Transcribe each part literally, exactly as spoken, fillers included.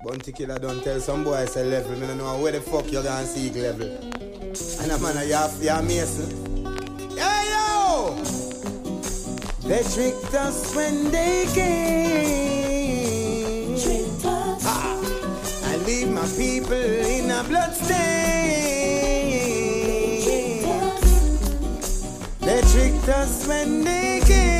Bounty killer don't tell some boy say level. Me don't know where the fuck you gonna seek level. And a man a you are mason. Hey yo! They tricked us when they came. Tricked us. Ah. I leave my people in a blood stain. Tricked us. They tricked us when they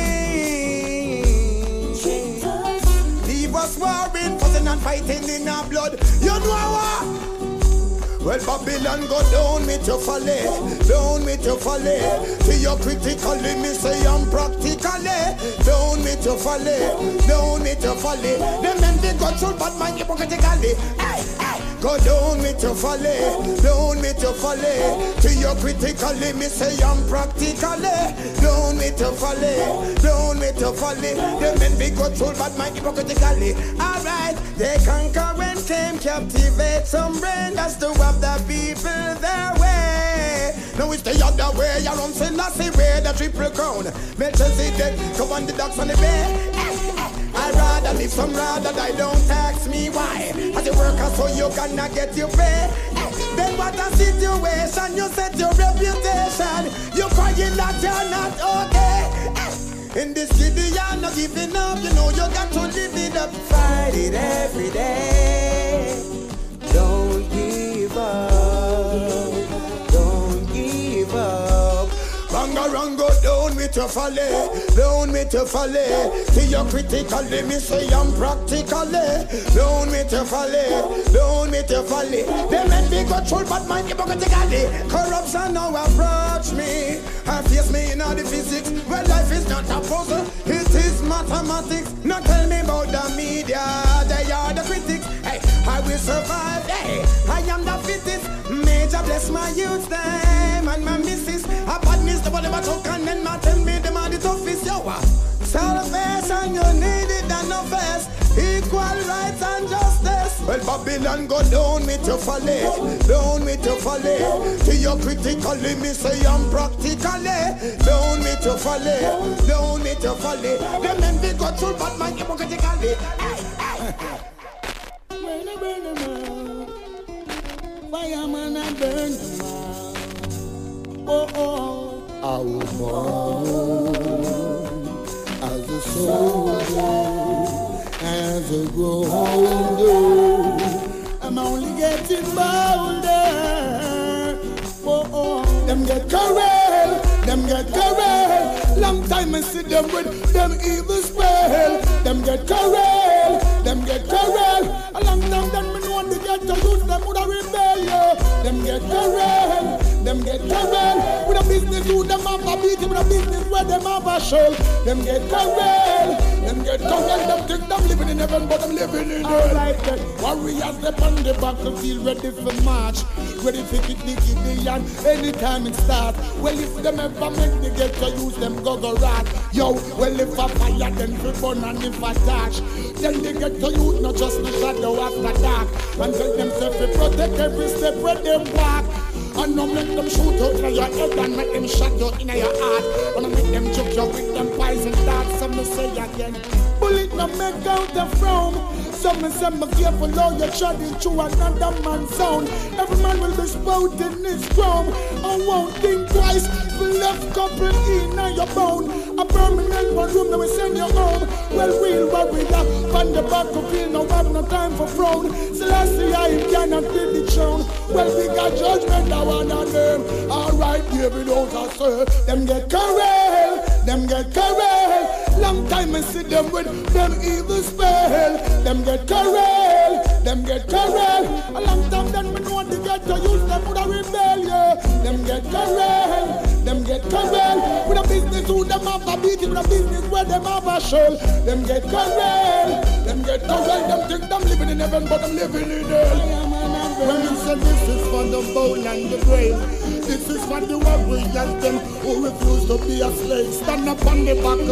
came. Tricked us. Leave us warring, fussing and fighting in our blood. You know what? Well, Babylon go down with your folly, down with your folly. See you critically, me say I'm practically. Down with your folly, down with your folly. Them men they go through bad mind hypocritically. Hey, hey. Go down with your folly, down with your folly. See you critically, me say I'm practically. Down with your folly, down with your folly. Them men they go through bad mind hypocritically. Alright, they conquer and came captivate some brain. That's the one the people their way. Now it's the other way. You don't say Lassie way, the triple crown. Melchizedek, come on the dogs on the bed. I'd rather live some rather that don't tax me. Why? As a worker so you gonna get your pay. Then what a situation, you set your reputation. You crying that you're not okay. In this city you're not giving up. You know you got to live it up. Fight it every day. Don't give up, don't give up. Bangarang go down with your folly, down with your folly. See you critically, me say I'm practically. Down with your folly, down with your folly. Them men be control but mind hypocritically. Corruption now approach me, and face me in all the physics. Well, life is not a puzzle, it is mathematics. Now tell me about the media, they are the critics. Hey, I will survive, hey, I am the fittest. Major bless my youth time and my missus. A badness the body but took and then my tell me them are the toughest. Yo, salvation you need it and no first. Equal rights and justice. Well, Babylon go down with your folly, down with your folly. See you critically, me say I'm practically. Down with your folly, down with your folly. Them men be go through but man hypocritically. Burn a burn a man, fireman a burn a man. Oh oh, I was born as a soldier, as a grown older. I'm only getting bolder. Oh oh, them get corral, them get corral. Long time I see them with them evil spell. Them get corral, them get corral. A long time them me know they get to use them with a rebel. Them get corral, them get corral. With a business do them have a beat, with a business where them have a shell. Them get corral, them get corral. Them think them living in heaven, but them living in hell. Like that. Warriors they on the battlefield ready for march, ready for kick the Gideon anytime it starts. Well, if them ever make the get to use them go go rat. Yo, well if I fire then we burn and if I touch, then they get to use not just the shadow after dark. And tell themselves to protect every step where they walk. And not make them shoot out in your head and make them shot you in your heart. And make them choke you with them poison darts. Some me say again, bullet no make out the from. Some me say me careful how you treading through another man's zone. Every man will be spouting his chrome. I won't think twice. Left couple in your bone. A permanent one room that we send you home. Well, we'll worry that on the back of you. No have no time for frown. So let's see how you cannot be the throne. Well, we got judgment now on our name. Alright, David out I say. Them get corral, them get corral. Long time I see them with them evil spell. Them get corral, them get corral. A long time then we know they get to use them with a rebellion. Them get corral, them get corral. With a business who them have a beat, with a business where them have a shell. Them get corral, them get corral. Them think them living in heaven, but them living in hell. When you say this is for the bone and the brain, this is for the warriors them who refuse to be a slave. Stand up on the battlefield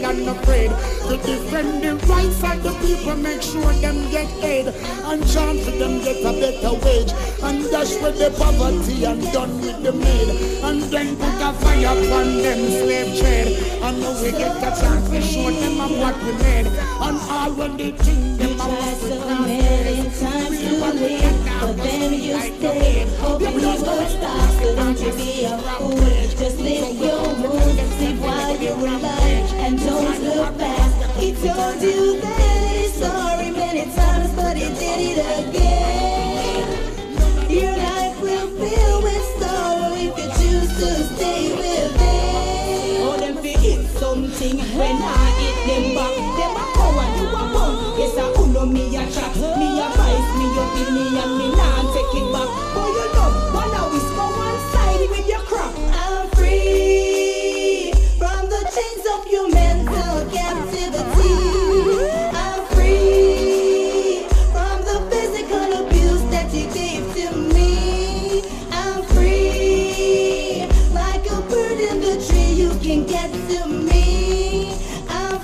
and afraid to defend the rights of the people, make sure them get aid and chant for them get a better wage and dash with the poverty and done with the maid and then put a fire upon them slave trade and now we get a chance to show them of what we made and all when they think them are what we so many times to leave, but then you stay hoping you will stop, so don't you be a fool, just live your moves, live while you're alive and don't look back. He told you that he's sorry many times, but he did it again. Your life will fill with sorrow if you choose to stay with him. Oh, them fi hit something when I hit them back. Them a go and you a bum. Yes, I uno me a chat, me a vice, me a feel me and me nah take it back. Oh, you know, one now we go one side with your crap. I'm free from the chains of your mental captivity. I'm free from the physical abuse that you gave to me. I'm free like a bird in the tree, you can get to me. I'm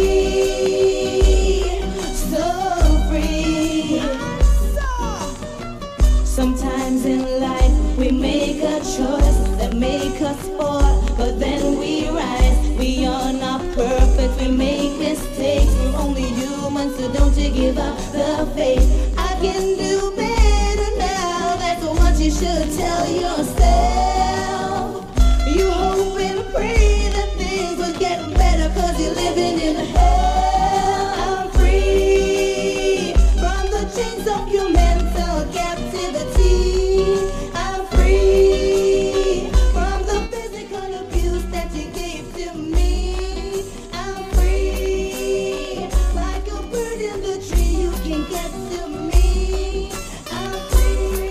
free, so free. Sometimes in life we make a choice that make us fall, but then we rise. We are not perfect, we make mistakes. We're only human, so don't you give up the faith. I can do better now, that's what you should tell yourself. You hope and pray that things will get better, cause you're living in hell. I'm free from the chains of your mental captivity. I'm free from the physical abuse that you gave to me. I'm free like a bird in the tree, you can get to me. I'm free.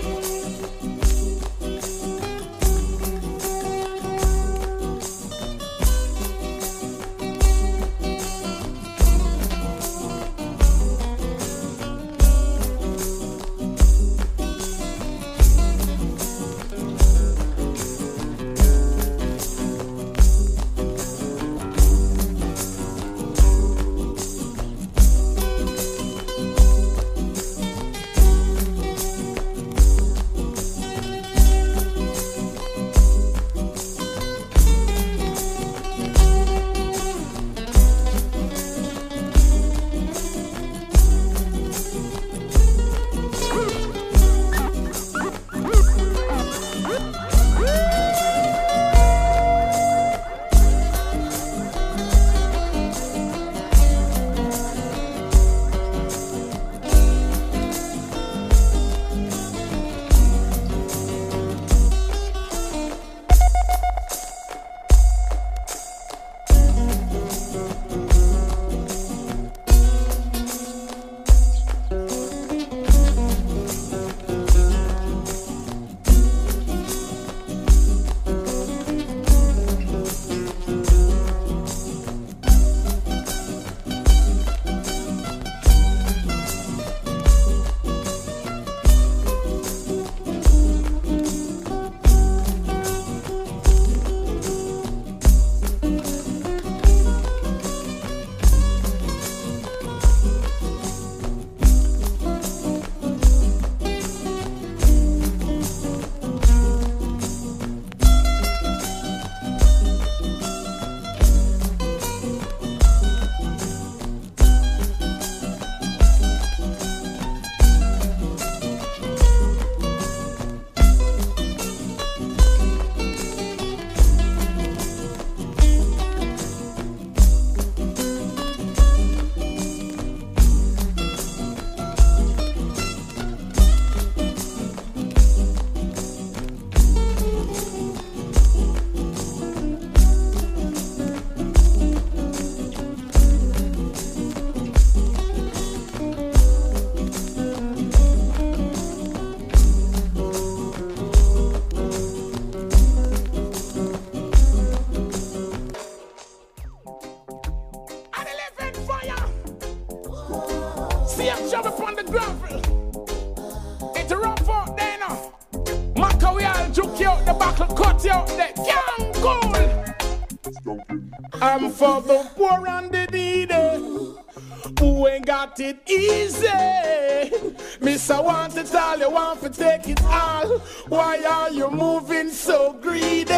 Juke you out the buckle, cut you out there, young cool. I'm for the poor and the needy, who ain't got it easy. Miss, I want it all, you want to take it all. Why are you moving so greedy?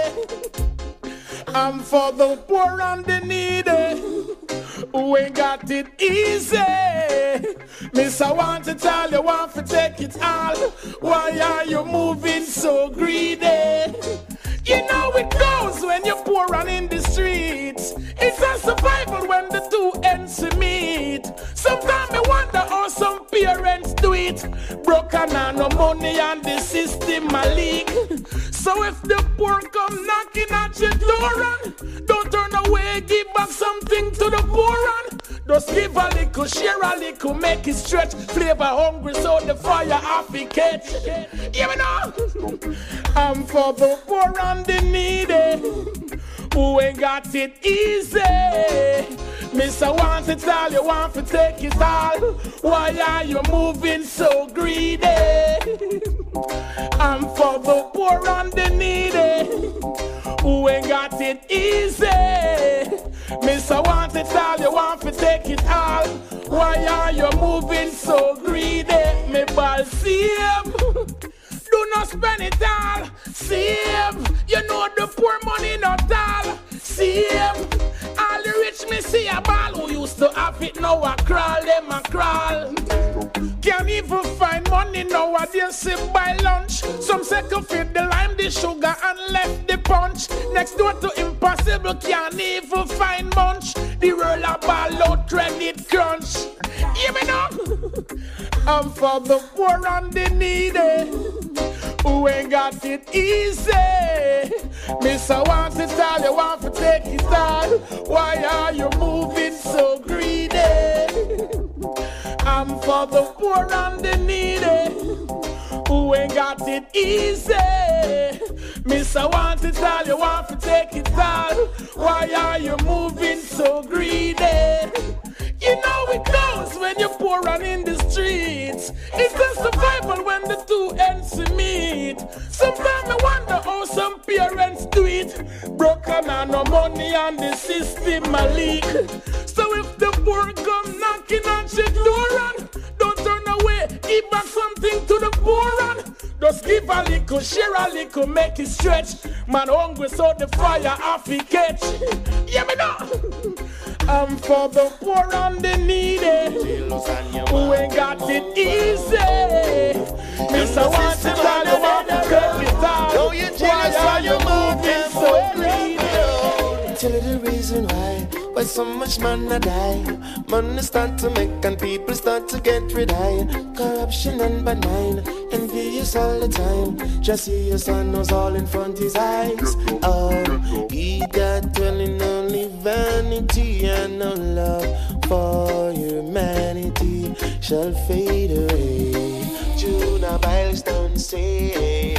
I'm for the poor and the needy, who ain't got it easy. Miss, I want it all, you want to take it all. Why are you moving so greedy? You know it goes when you're poor and in the streets. It's a survival when the two ends meet. Sometimes I wonder how some parents do it. Broken and no money and the system a leak. So if the poor come knocking at your door, and don't turn away, give back something to the poor, and just give a little, share a little, make it stretch. Flavor hungry so the fire off it catch. You know, I'm for the poor and the needy, who ain't got it easy. Miss, I want it all, you want to take it all. Why are you moving so greedy? I'm for the poor and the needy, who ain't got it easy. Miss, I want it all, you want to take it all. Why are you moving so greedy? Me ball save, do not spend it all. Save, you know the poor money not all. Save, all the rich me see a ball. Who used to have it now a crawl, them a crawl. Can't even find money nowadays, sit by lunch. Some say could feed the lime, the sugar and left the punch. Next door to impossible, can't even find munch. The roller ball out credit crunch. You me know? I'm for the poor and the needy, who ain't got it easy. Miss, I want it all, you want to take it all. Why are you moving so greedy? I'm for the poor and the needy, who ain't got it easy. Miss, I want it all, you want to take it all. Why are you moving so greedy? You know it goes when you're poor and in the streets. It's the survival when the two ends meet. Sometimes I wonder how some parents do it. Broken and no money and the system a leak. So if the poor come knocking at your door, and don't turn away, give back something to the poor, and just give a little, share a little, make it stretch. Man hungry so the fire off it catch. Yeah, me know. I'm for the poor and the needy, who ain't got it easy. Miss, I want to tell you about the cookie time. Why are you moving so greedy? Tell you the reason why, why so much man a die. Money start to make and people start to get rid of. Corruption and bad mind, envious all the time. Just see your son knows all in front his eyes. Oh, he got dwelling only vanity and no love for humanity shall fade away. Junior don't say.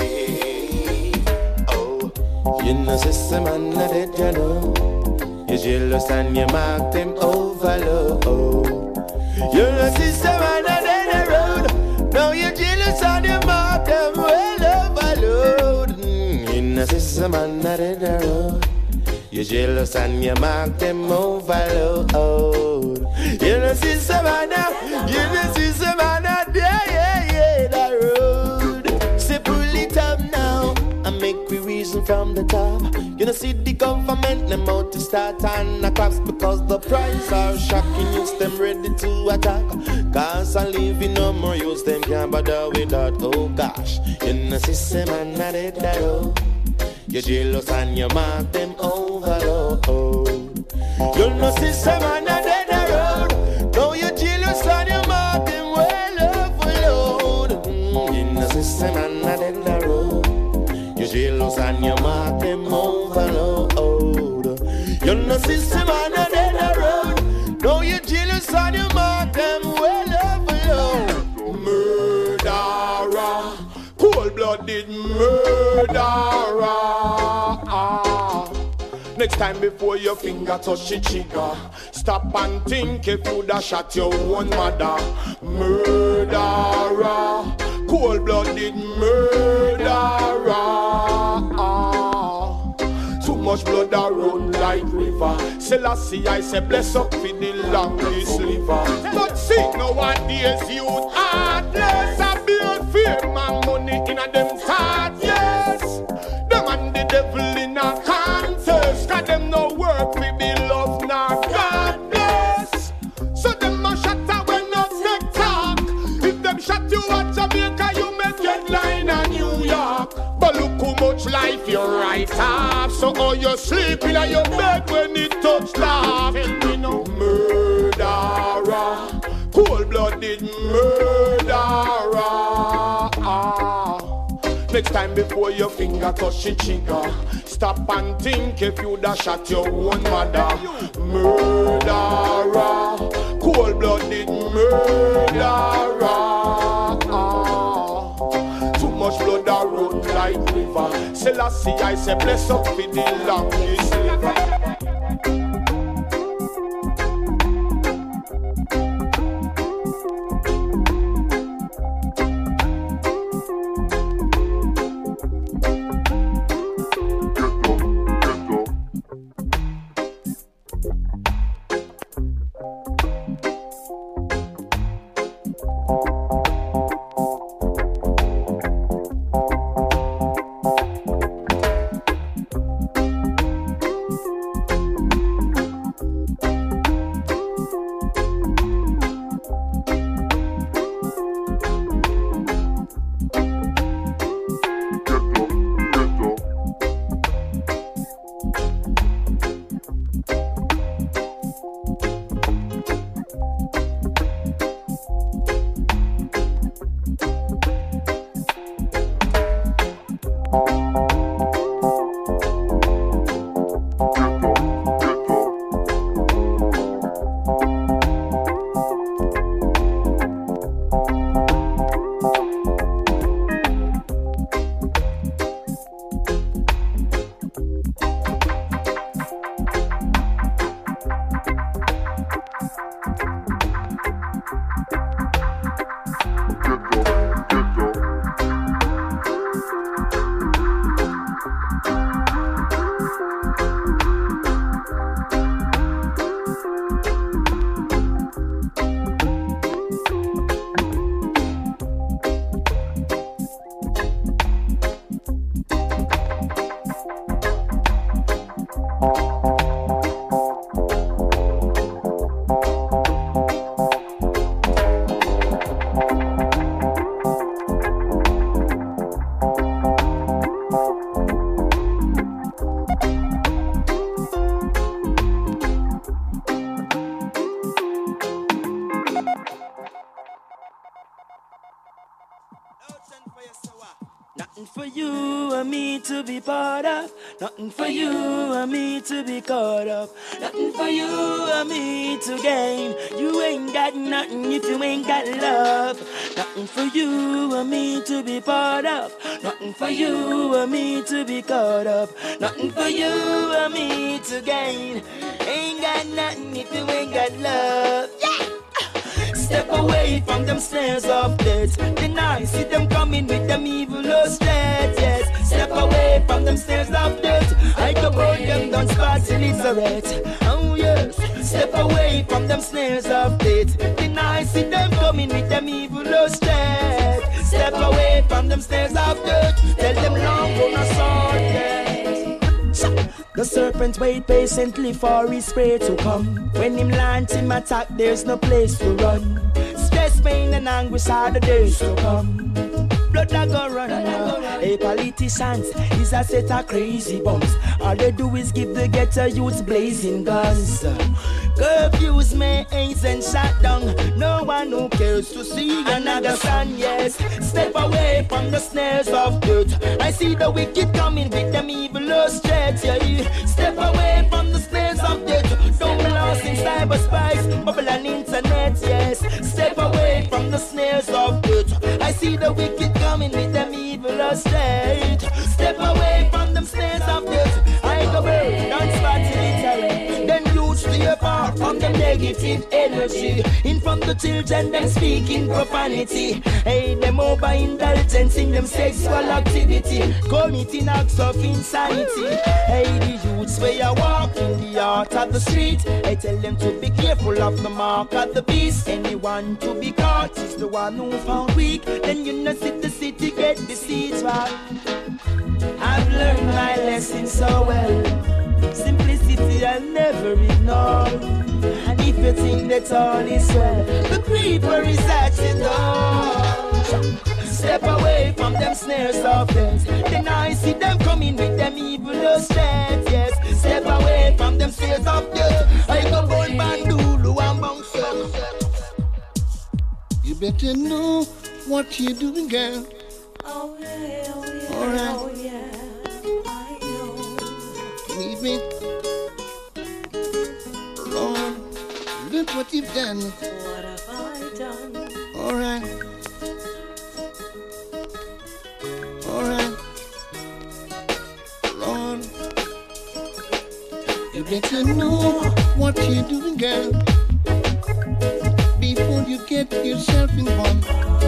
Oh, you know system and not it, you know. You're jealous and you mark them overload. You're a system and not in the road. Now you're jealous and you mark them well overload. Mm, you know system and not in the road. You're jealous and you mark them overload. You know system and not, you know system and not, yeah, yeah, yeah, the road. Say pull it up now and make we reason from the top. You know see the government them out to start on the crops because the price are shocking. Use them ready to attack. Cause I live in no more use them can't bother with that. Oh gosh, you know system and not it that road. You're jealous and you mark them overload. You know system and not it that road. No you're jealous and you mark them well overload. Mm, you know system and not it that road. You're jealous and you mark them overload. You know system and not it that road. No you're jealous and you mark them well overload. Murderer, cold-blooded murderer. Next time before your finger touch the trigger, stop and think if you'd have shot your own mother. Murderer, cold-blooded murderer. Too much blood around like like river. Selassie, I say bless up for the longest liver. But see, nowadays youth heartless. I build fear, man, money in a them heart, yes. Them and the devil in a contest. Cause them no work for be love, nor God bless. So them a shut up when no take talk. If them shut you at Jamaica, you make headline in New York. But look how much life you write off. So all you sleep in your bed when it touch laugh. Tell me no murderer, cold-blooded murderer. Next time before your finger touch the trigger, stop and think if you da shot your own mother. Murderer, cold-blooded murderer. Too much blood that run like river. Selassie, I say bless up for the longest liver. Nothing for you and me to be part of. Nothing for you and me to be caught up. Nothing for you and me to gain. You ain't got nothing if you ain't got love. Nothing for you and me to be part of. Nothing for you and me to be caught up. Nothing for you and me to gain. Ain't got nothing if you ain't got love. Yeah! Step away from them snares of death. Then I see them coming with them evil threats, yes. Step away from them snares of death. I go burn them down spots till it's a rat. Oh yes. Step away from them snares of death. Then I see them coming with them evil threats. Step away from them snares of death. Tell them long on a sword, yes. The serpent wait patiently for his prey to come. When him launch him attack, there's no place to run. Stress, pain and anguish are the days to come. Blood that go run. Hey, politicians is a set of crazy bums. All they do is give the ghetto youths blazing guns. Curfews, mains and shut down. No one who cares to see another sun, yes. Step away from the snares of death. I see the wicked coming with them evil threats, yeah. Step away from the snares of death. Don't be lost in cyberspace, bubble and internet, yes. Step away from the snares of death. I see the wicked coming with them evil threats. Step away from them snares of death. I go away, don't spot in it. Then you stay apart from them days. negative energy. In front of children, them speaking profanity. Hey, them over-indulgence in them sexual activity, committing acts of insanity. Hey, the youths where you walk in the heart of the street, I tell them to be careful of the mark of the beast. Anyone to be caught is the one who found weak. Then you know sit the city get besieged. I've learned my lesson so well. Simplicity I'll never ignore. And if you think that all is well, the creeper is at the door. Step away from them snares of death. Then I see them coming with them evil steps. Yes, step away from them snares of death. I go boy bandulu and bounce. You better know what you're doing, girl. Oh yeah, oh yeah, all right. Oh yeah, I know. Leave me. Lord, look what you've done. What have I done? All right. All right. Lord, you better know what you're doing, girl, before you get yourself involved.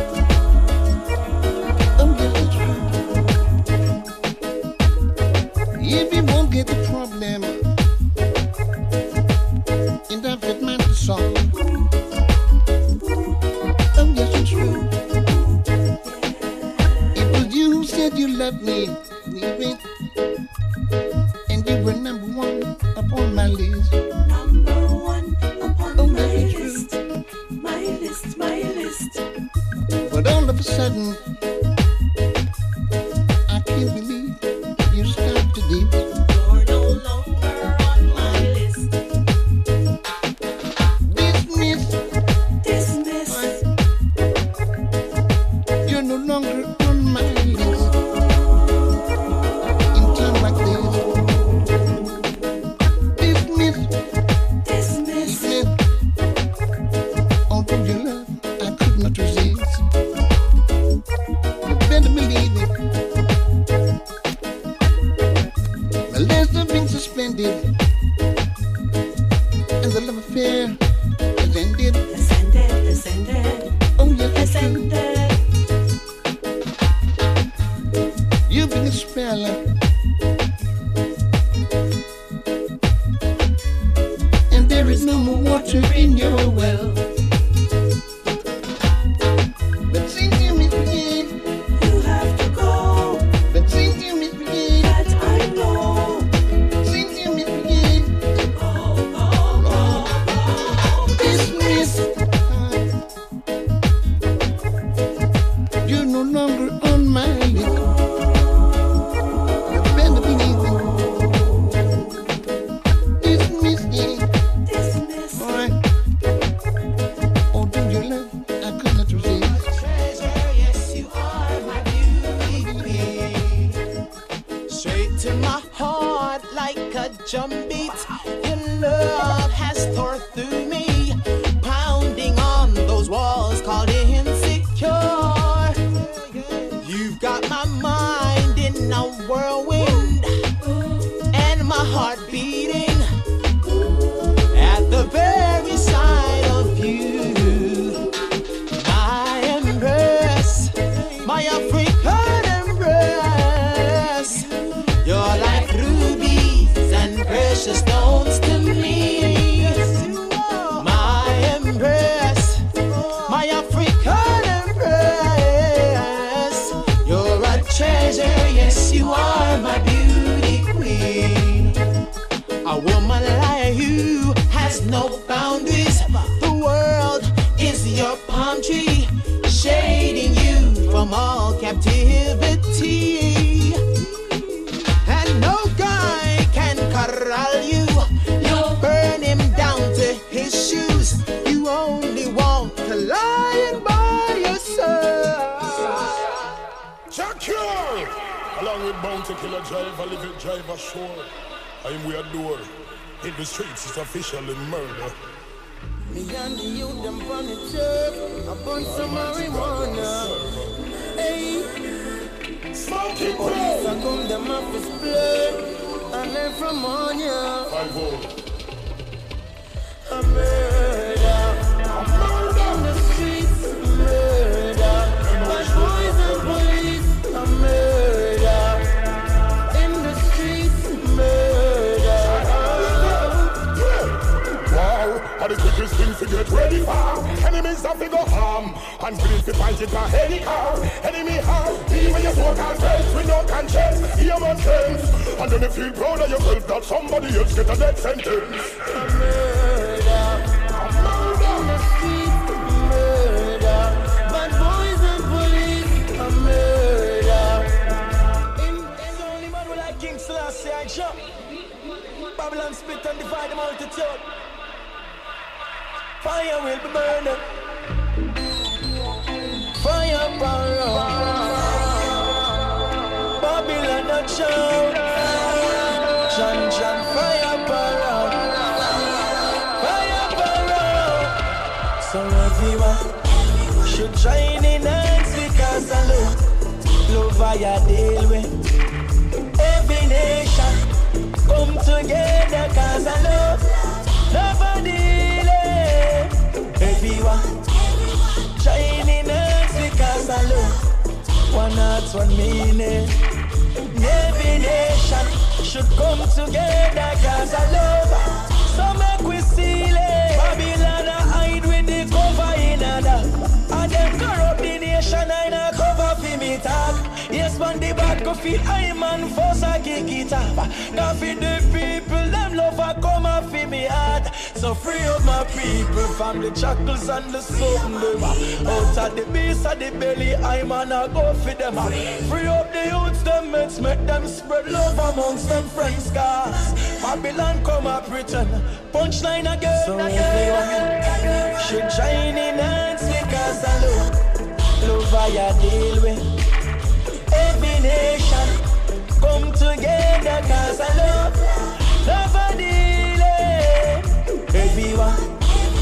If you won't get the problem, and I've got mine to solve. Oh yes, it's true. It was you who said you loved me, baby, and you were number one upon my list. Number one upon oh, my yes, list. True. My list, my list. But all of a sudden, I can't believe you stopped today. You're no longer on my list. Dismiss. Dismiss. You're no longer on my list. In time like this. Dismiss. Dismiss. Dismiss. Although your love I could not resist. You better believe it. My last have been suspended, and the love affair has ended. Has ended, has ended, Oh yes, has it's true. ended. You've been a speller, and there is no more water in your well. But since you misbehave, You have to go, but since you misbehave, that I know. since you misbehave, Go, go, go, go. dismiss. You're no longer on my list. You better believe it. Dismiss, yeah. Dismiss. All right. Oh, do you love? I could not resist. Treasure, yes, you are my beauty queen. Straight to my heart like a drum beat. Your love has tore through me, pounding on those walls called insecure. You've got my mind in a whirlwind, and my heart beating at the very sight of you. My embrace, my African embrace. You're like rubies and precious stones to me. My embrace, my African embrace. You're a treasure, yes, you are my beauty queen. A woman like you has no boundaries. The world is your palm tree, shading you from all captivity. And no guy can corral you. You burn him down to his shoes. You only want to lie by yourself. Secure! Along with Bounty Killer Driver, live it driver sure. I'm we adore. In the streets, it's officially murder. Me and the youth, them on the turf, upon some marijuana. Hey, Smoking police bro! are come, them off his blood, and then from on ya. Five oh. Amen. are the quickest thing to get ready for. Enemies have to go harm, and willing to fight it for any car. Enemy harm, even your so-called friends with no conscience. Hear my sense, and then you feel proud of yourself that somebody else get a death sentence. A murder, a murder in the streets, murder. Bad boys and police, a murder. In, in the only man who like King Selassie I jump. Babylon split and divide the multitude. Fire will be burning. Fire power. Babylon a shout. John John fire power. Fire power. So everyone should join in hands because I love, love I deal with. Every nation come together cause I love, love a deal. Everyone join in hands because I love. One heart, one meaning. Every nation should come together cause I love. So make we seal it. Babylon a hide with the cover in other. And them corrupt the nation and a cover for me talk. Yes man the bad go feel I man force a kick it off. Now for the people them love a come off for me heart. So free up my people from the shackles and the something them. Out of the beast of the belly I man a go for them. Free up the youths them mates make them spread love amongst them friends cause Babylon come up return. Punchline again. So everyone should join in hands because I love, love I deal with. Every nation come together cause I love, love I deal with. Everyone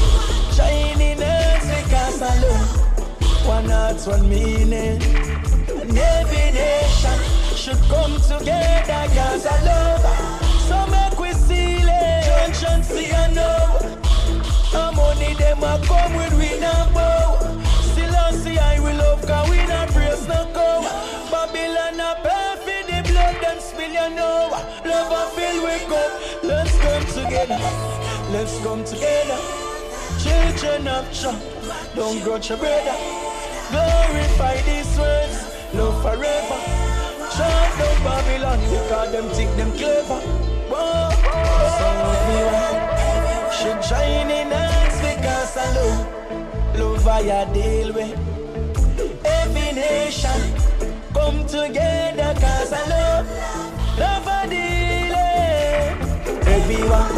join in hands because I love. One heart, one meaning. And every nation should come together cause I love. So make we seal it. Junction see I know. The money them a come with we now bow. Still I see I will love cause we not praise no go. Babylon a pay for the blood them spill you know. Love a fill we cup. Let's come together. Let's come together. Children of Jah, don't grudge your brother. Glorify these words. Love forever. Shut down Babylon because them think them clever. Whoa. So everyone should join in hands because I love, love I deal with. Every nation come together cause I love, love I deal with. Everyone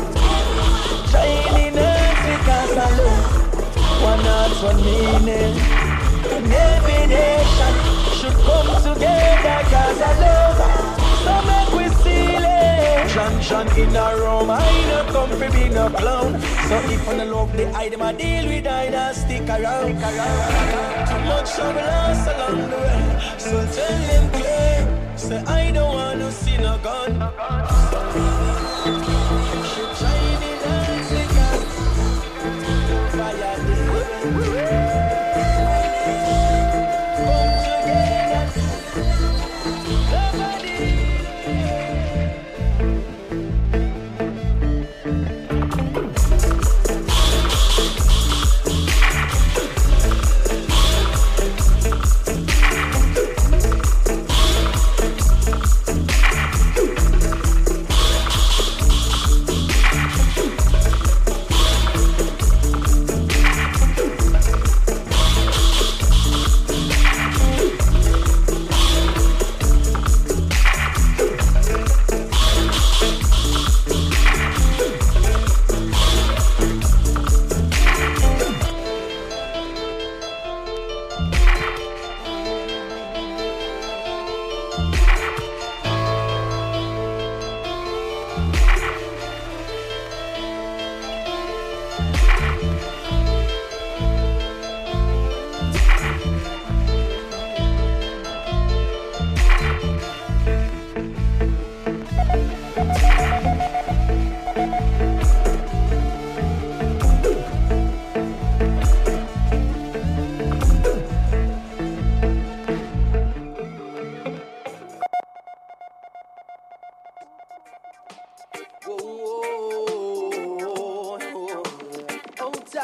join in hands because I love. One heart, one meaning. And every nation should come together cause I love. So make we seal it. John John in a room, I no come for be no clown. So if I love the item I deal with, I not stick around. Too much trouble us along the way. So tell them clear, say I don't want to see no gun. Should shine in hands because fire deal.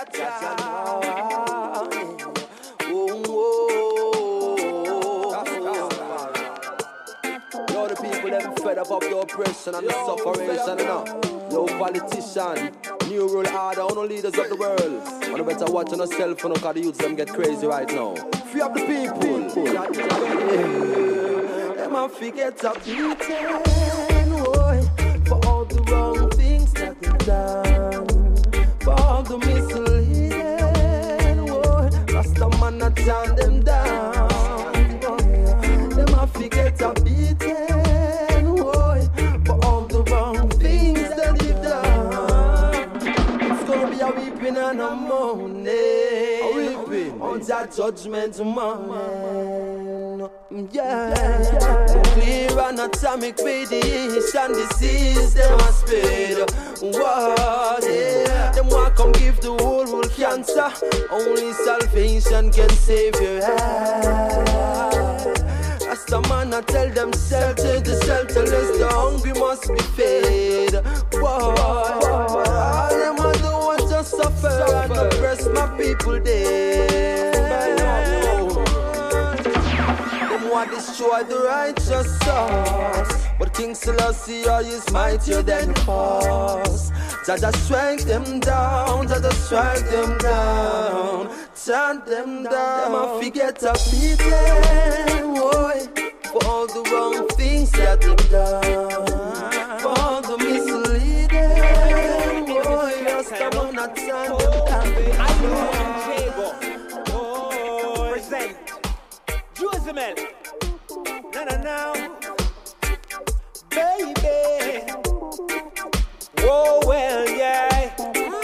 Jaja. Oh, oh. Yo, the people them fed up of the oppression and the suffering, you know. Yo, politician, new rule order, all leaders of the world. And you better watch on yourself, you know, because the youths them get crazy right now. Free up the people. Them a forget a beating, boy, for all the wrong things that they've done, for all the misleading, boy. Rasta man a turn them down, boy. Them a forget a beating, boy, for all the wrong things that they've done. It's gonna be a weeping and a moaning, a weeping on that judgment morning. Yeah, clear anatomic radiation disease, them a spread. Whoa, yeah, them want come give the whole world cancer. Only salvation can save your head. As the man I tell them shelter, the shelterless, the hungry must be fed. Whoa, all them a do want to suffer and oppress my people dead. Want destroy the righteous cause, but King Selassie is mightier than the force. Jaja strike them down, Jaja strike them down, turn them down. Them a forget a beating, boy, for all the wrong things that they've done, for all the misleading, boy. Just come on and turn them down. I know I'm Jago, present Josemel. No, no, no, baby. Whoa, well, yeah,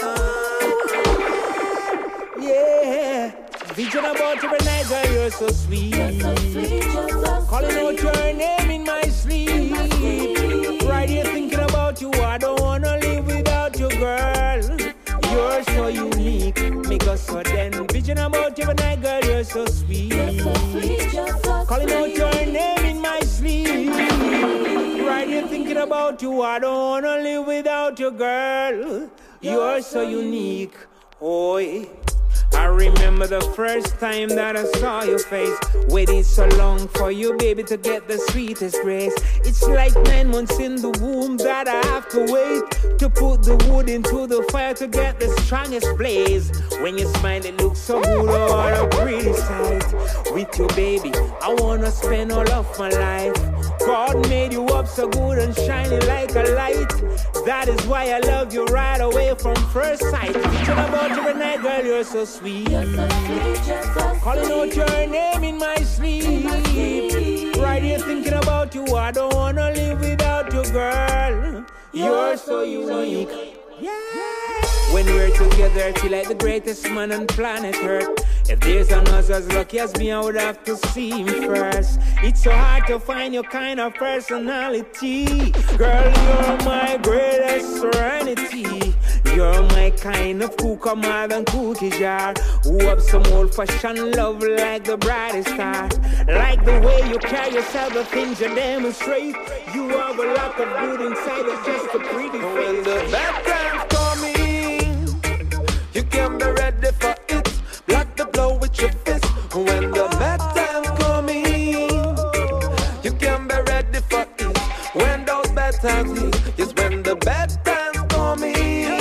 uh, yeah. Vision about you, night, girl, you're so sweet. You're so sweet, you're so calling sweet. Out your name in my sleep. Right here thinking about you. I don't wanna live without you, girl. You're so unique, make us so then. Vision about you, night, girl, you're so sweet. You're so sweet, you're so calling sweet. Out your name in my sleep. Right here thinking about you. I don't wanna live without you, girl. You're so unique. Oi. I remember the first time that I saw your face. Waiting so long for you, baby, to get the sweetest grace. It's like nine months in the womb that I have to wait to put the wood into the fire to get the strongest blaze. When you smile, it looks so good, oh, what a pretty sight. With you, baby, I wanna spend all of my life. God made you up so good and shining like a light. That is why I love you right away from first sight. Thinking about you every night, girl, you're so sweet. You're so sweet, you're so calling sweet. Out your name in my sleep. In my sleep. Right here thinking about you. I don't wanna live without you, girl. You're, you're so unique. Yeah. When we're together, I feel like the greatest man on planet Earth. If there's another as lucky as me, I would have to see him first. It's so hard to find your kind of personality. Girl, you're my greatest serenity. You're my kind of cooker, more than cookie jar. Who have some old-fashioned love like the brightest star. Like the way you carry yourself, the things you demonstrate. You have a lot of good inside, it's just a pretty face. When the bad times coming, you can be ready for it. Block the blow with your fist. When the bad times coming, you can be ready for it. When those bad times hit, yes, when the bad times coming,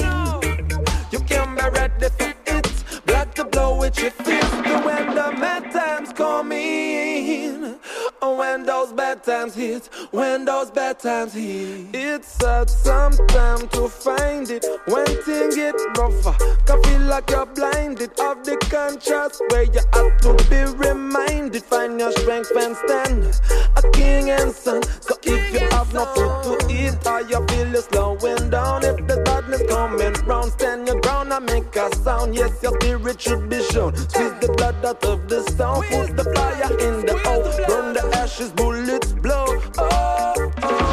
you can be ready for it. Block the blow with your fist. When the bad times coming, when those bad times hit, when those bad times hit, it's hard sometimes to find it. When things get rougher, can feel like you're blinded of the contrast where you have to be reminded. Find your strength and stand a king and son. So if you have no food to eat or you feel you're slowing down, if the darkness coming round, stand your ground and make a sound. Yes, your spirit should be shown. Squeeze the blood out of the stone, put the fire in the hole, burn the ashes, bullets blow. Oh,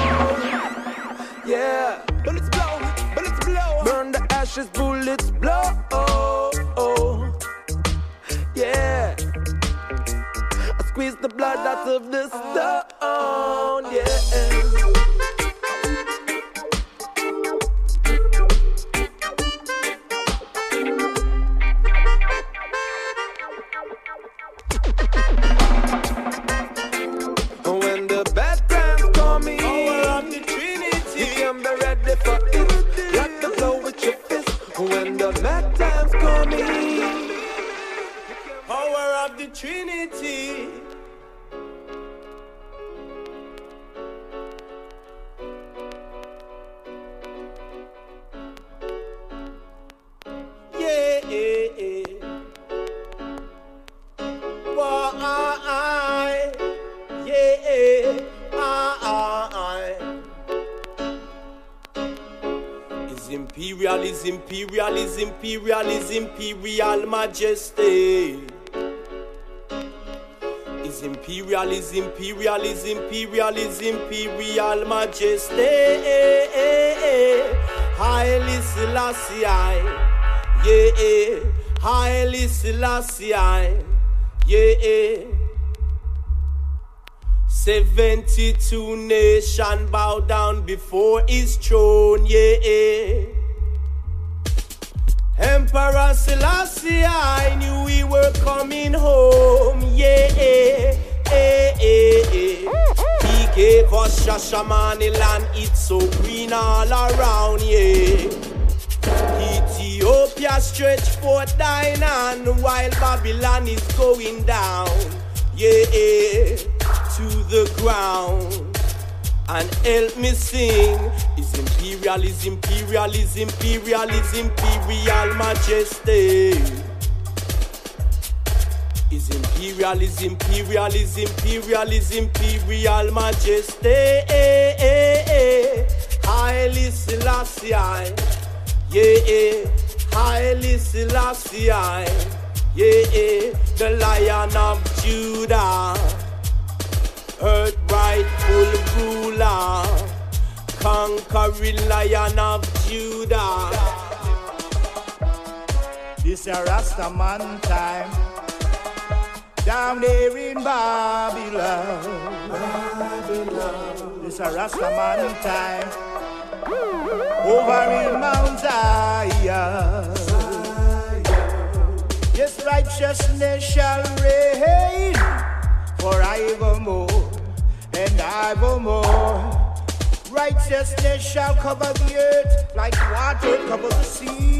oh, yeah. Bullets blow, bullets blow. Burn the ashes, bullets blow. Oh, oh, yeah. I squeeze the blood out of the stone, yeah. coming. Power of the Trinity. Yeah, why? Yeah, I. Is imperial, is imperial, is imperial, is imperial majesty. Is imperial, is imperial, is imperial, is imperial majesty. Haile Selassie, yeah, Haile Selassie, yeah. Seventy-two nations bow down before his throne, yeah. Emperor Selassie, I knew we were coming home, yeah. He gave us Shashamane land, it's so green all around, yeah. Ethiopia stretched forth thine hand while Babylon is going down, yeah, to the ground. And help me sing. Is imperial, is imperial, is imperial, is imperial majesty. Is imperial, is imperial, is imperial, is imperial majesty. Haile Selassie, yeah, Haile Selassie, yeah, the Lion of Judah, earth rightful ruler, conquering Lion of Judah. This a Rastaman time, down there in Babylon. Babylon. This a Rastaman time, over in Mount Zion. Zion. Yes, righteousness shall reign forevermore and evermore. Righteousness shall cover the earth like water cover the sea.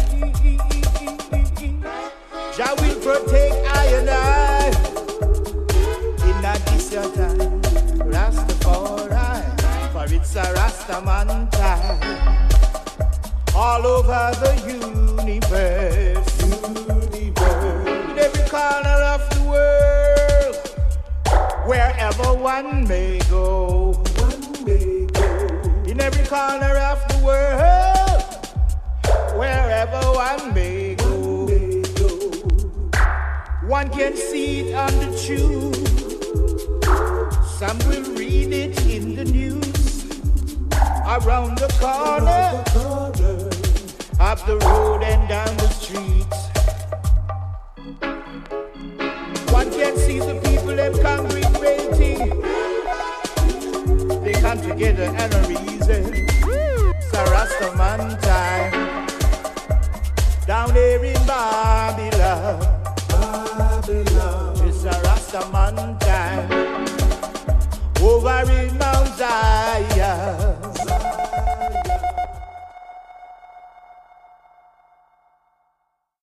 Jah will protect I and I in that desert time. Rastafari, for it's a Rastaman time. All over the universe, universe. In every corner of the world, wherever one may go, one may go. In every corner of the world, wherever one may go. One can see it on the tube. Some will read it in the news. Around the corner, up the road and down the street. One can see the people them congregating. They come together and a reason. It's a Rastaman time. Down there in Babylon. It's a Rastaman time over in Mount Zion.